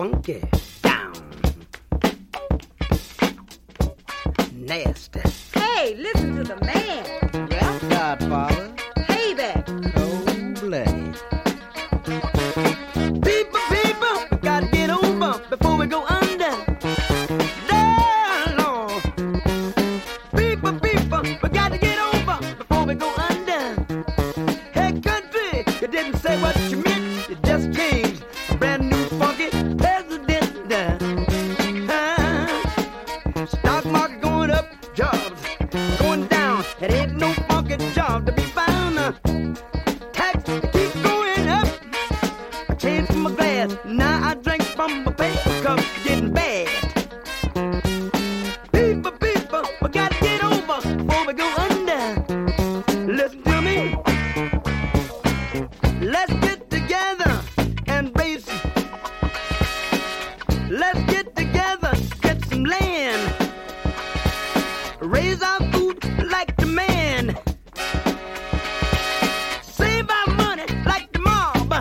funky, down, nasty. Hey, listen to the man. Rap Godfather. Payback. Cold-blooded. People, we gotta get over before we go under. Lord. People, we gotta get over before we go under. Hey, country, you didn't say what you meant. You just changed a brand new funky president. Stock market going up, jobs going down. It ain't no funky job to be found. Tax keep going up. I changed from my glass, now I drink from my paper cup, getting bad. People, we gotta get over before we go under. Listen to me. Let's get together and raise. Let's get together, get some land. Raise our food like the man. Save our money like the mob.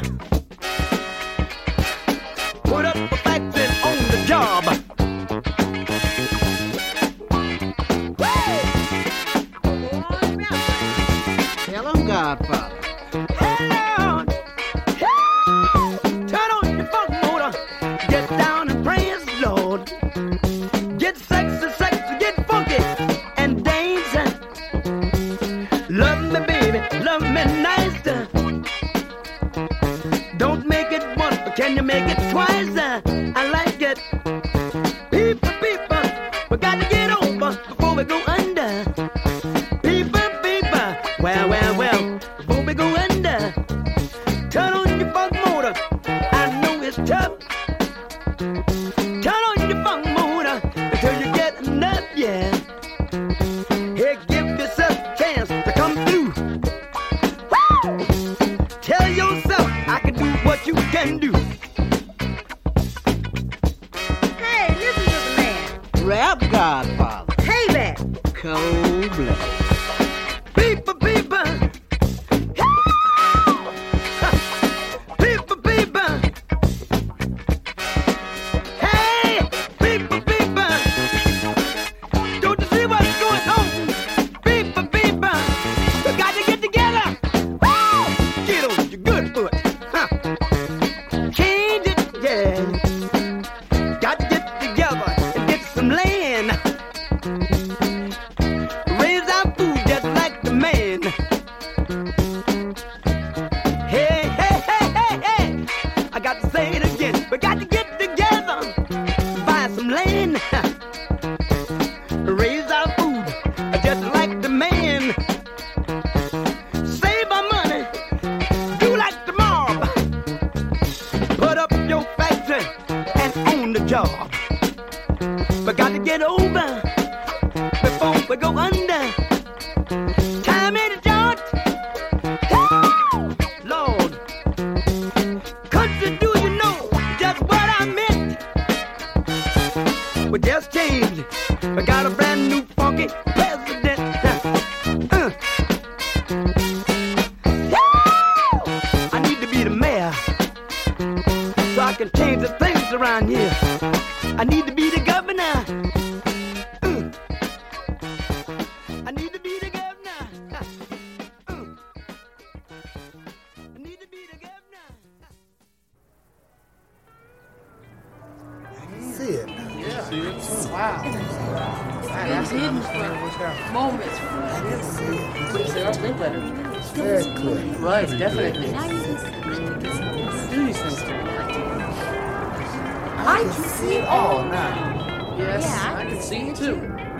Put up a factory on the job. Tell 'em, Godfather. Hello. Turn on your funk motor. Get down and praise the Lord. Get sexy, get funky and dance. Love me, baby, love me nice. Don't make it once, but can you make it twice? I like it. People, we gotta get over before we go under. People, well, before we go under. Turn on your funk motor. I know it's tough. Turn on your funk motor until you get enough, yeah. Hey, give yourself a chance to come through. Woo! Tell yourself I can do what you can do. Hey, listen to the man. Rap Godfather. Payback. Cold-blooded. People. Hey, people. Don't you see what's going on? People. We got to get together. Woo! Get on your good foot. Change it, yeah. Got to get together and get some land. Raise our food just like the man. Hey. I got to say it again. We got to get together, buy some land. Raise our food just like the man. Save our money, do like the mob. Put up your factory and own the job. We got to get over before we go under. Time in the joint. Lord. Country, do you know just what I meant? We just changed. We got a brand new funky president. I need to be the mayor so I can change the things around here. I need to be the governor. I need to be the governor. I need to be the governor. See it. Wow. That's hidden moments. Very clear. Right, definitely. Do these things. I can see it all now. Yes, Yeah. I can see it too.